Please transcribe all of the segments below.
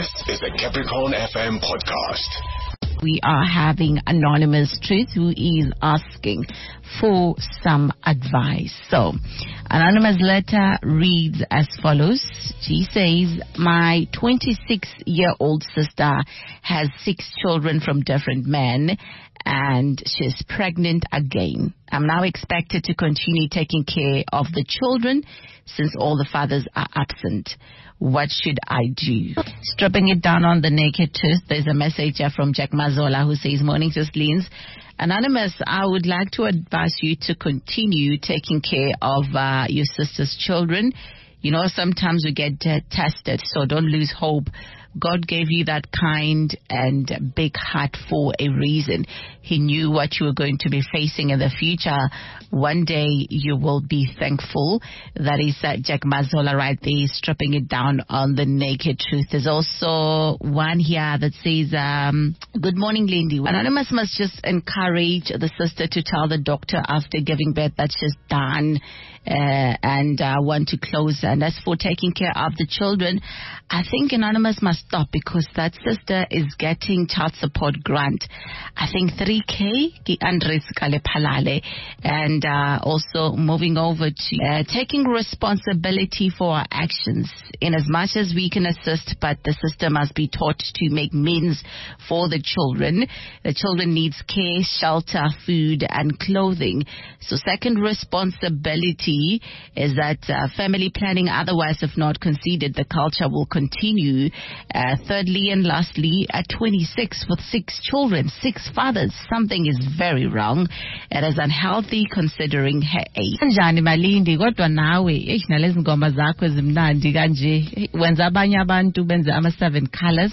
This is the Capricorn FM podcast. We are having Anonymous Truth, who is asking for some advice. So, Anonymous letter reads as follows. She says, my 26-year-old sister has 6 children from different men, and she's pregnant again. I'm now expected to continue taking care of the children since all the fathers are absent. What should I do? Stripping it down on the naked truth, there's a message here from Jack Mazola who says, morning, Sislins. Anonymous, I would like to advise you to continue taking care of your sister's children. You know, sometimes we get tested, so don't lose hope. God gave you that kind and big heart for a reason. He knew what you were going to be facing in the future. One day you will be thankful. That is Jack Mazola right there, stripping it down on the naked truth. There's also one here that says, good morning, Lindy. Anonymous must just encourage the sister to tell the doctor after giving birth that she's done and want to close. And as for taking care of the children, I think Anonymous must stop because that sister is getting child support grant. I think 3K and also moving over to taking responsibility for our actions. In as much as we can assist, but the sister must be taught to make means for the children. The children needs care, shelter, food, and clothing. So second responsibility is that family planning, otherwise if not conceded, the culture will continue. Thirdly and lastly, at 26 with 6 children, 6 fathers, something is very wrong. It is unhealthy considering her age. Njani Malindi, kodwa nawe nalezi ngoma zakho zimnandi kanje wenza abanye abantu benze ama 7 colors.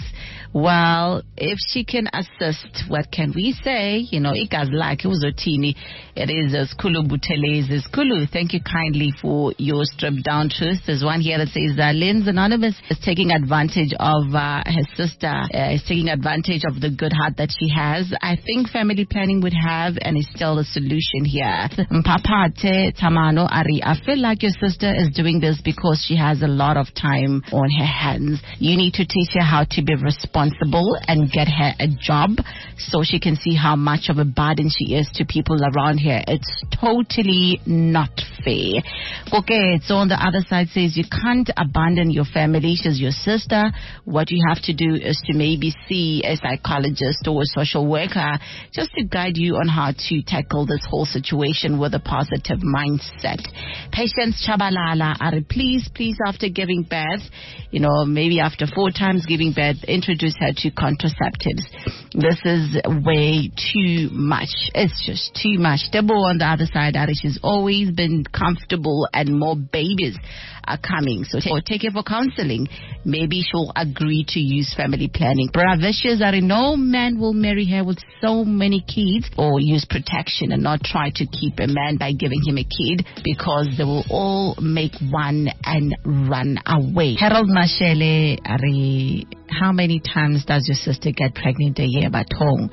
Well, if she can assist, what can we say? You know, igazi lakhe uzothini. It is Skulu Butelezi. Skulu, thank you kindly for your stripped down truth. There's one here that says Lynn's Anonymous is taking advantage of her sister, is taking advantage of the good heart that she has. I think family planning would have and is still a solution here. Mpapate Tamano Ari, I feel like your sister is doing this because she has a lot of time on her hands. You need to teach her how to be responsible and get her a job so she can see how much of a burden she is to people around her. It's totally not fair. Okay, so on the other side says you can't abandon your family. She's your sister. What you have to do is to maybe see a psychologist or a social worker just to guide you on how to tackle this whole situation with a positive mindset. Patience Chabalala, Ari, please, after giving birth, you know, maybe after 4 times giving birth, introduce her to contraceptives. This is way too much. It's just too much. Debo on the other side, Ari, she's always been comfortable and more babies are coming. So take her for counseling. Maybe she'll agree to use family planning. Bravicious, Ari, no man will marry her with so many kids or use protection and not try to keep a man by giving him a kid because they will all make one and run away. Harold Mashele, Ari, how many times does your sister get pregnant a year by home?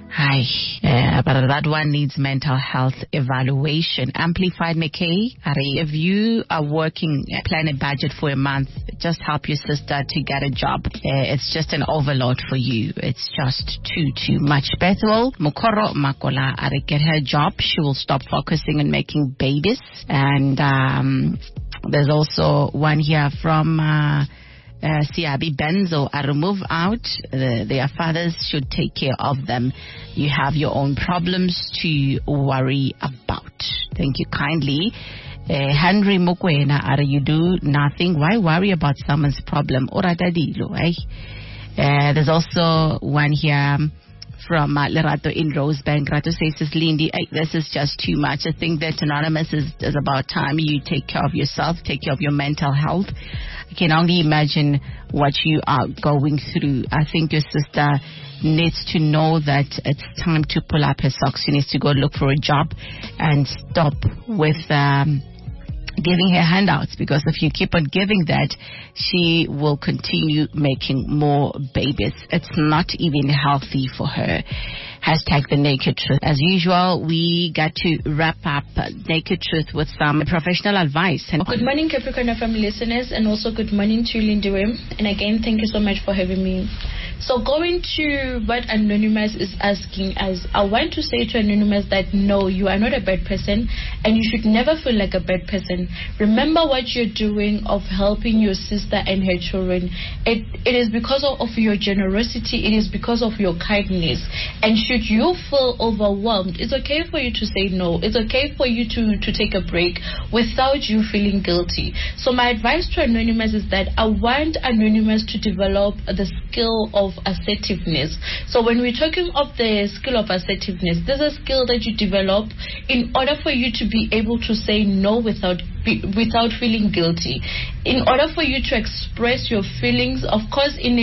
Hi, but that one needs mental health evaluation. Amplified McKay, if you are working, plan a budget for a month, just help your sister to get a job. It's just an overload for you. It's just too much. Bethel Mukoro Makola, get her job. She will stop focusing on making babies. And there's also one here from Siabi Benzo, move out. Their fathers should take care of them. You have your own problems to worry about. Thank you kindly. Henry Mukwena, you do nothing. Why worry about someone's problem? There's also one here from Lerato in Rosebank. Rato says, Lindy, this is just too much. I think that Anonymous is about time you take care of yourself, take care of your mental health. I can only imagine what you are going through. I think your sister needs to know that it's time to pull up her socks. She needs to go look for a job and stop with giving her handouts, because if you keep on giving that, she will continue making more babies. It's not even healthy for her. Hashtag the Naked Truth. As usual, we got to wrap up Naked Truth with some professional advice. Good morning, Capricorn FM listeners, and also good morning to Lindiwe. And again, thank you so much for having me. So going to what Anonymous is asking us, I want to say to Anonymous that no, you are not a bad person, and you should never feel like a bad person. Remember what you're doing of helping your sister and her children. It is because of your generosity. It is because of your kindness. And should you feel overwhelmed, it's okay for you to say no. It's okay for you to take a break without you feeling guilty. So my advice to Anonymous is that I want Anonymous to develop the skill of assertiveness. So when we're talking of the skill of assertiveness, there's a skill that you develop in order for you to be able to say no without feeling guilty, in order for you to express your feelings, of course, in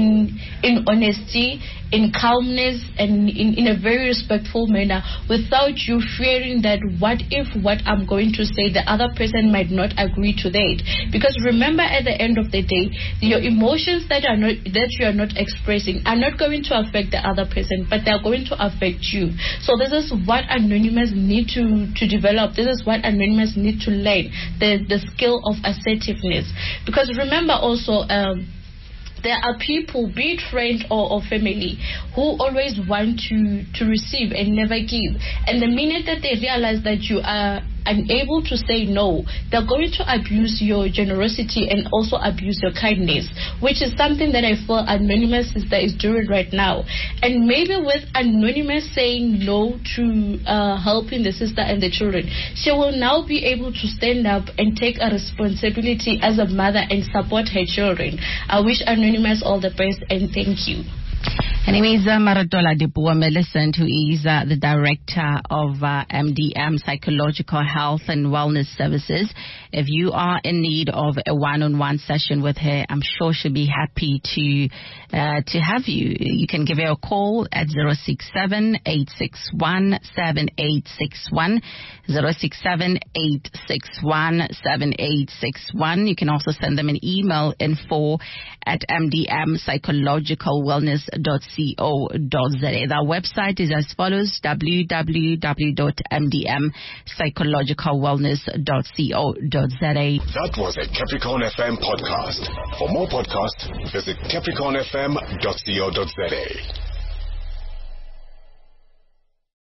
honesty, in calmness, and in a very respectful manner, without you fearing that what if what I'm going to say the other person might not agree to that. Because remember, at the end of the day, your emotions that you are not expressing are not going to affect the other person, but they are going to affect you. So this is what Anonymous need to develop. This is what Anonymous need to learn, the skill of assertiveness. Because remember also, there are people, be it friends or family, who always want to receive and never give. And the minute that they realize that you are unable to say no, they're going to abuse your generosity and also abuse your kindness, which is something that I feel Anonymous sister is doing right now. And maybe with Anonymous saying no to helping the sister and the children, she will now be able to stand up and take a responsibility as a mother and support her children. I wish Anonymous all the best, and thank you. Her name is Maratola Dipuwa Millicent, who is the director of MDM Psychological Health and Wellness Services. If you are in need of a one-on-one session with her, I'm sure she'll be happy to have you. You can give her a call at 067-861-7861, 067-861-7861. You can also send them an email, info@mdmpsychologicalwellness.co.za. Their website is as follows: www.mdmpsychologicalwellness.co.za. That was a Capricorn FM podcast. For more podcasts, visit capricornfm.co.za.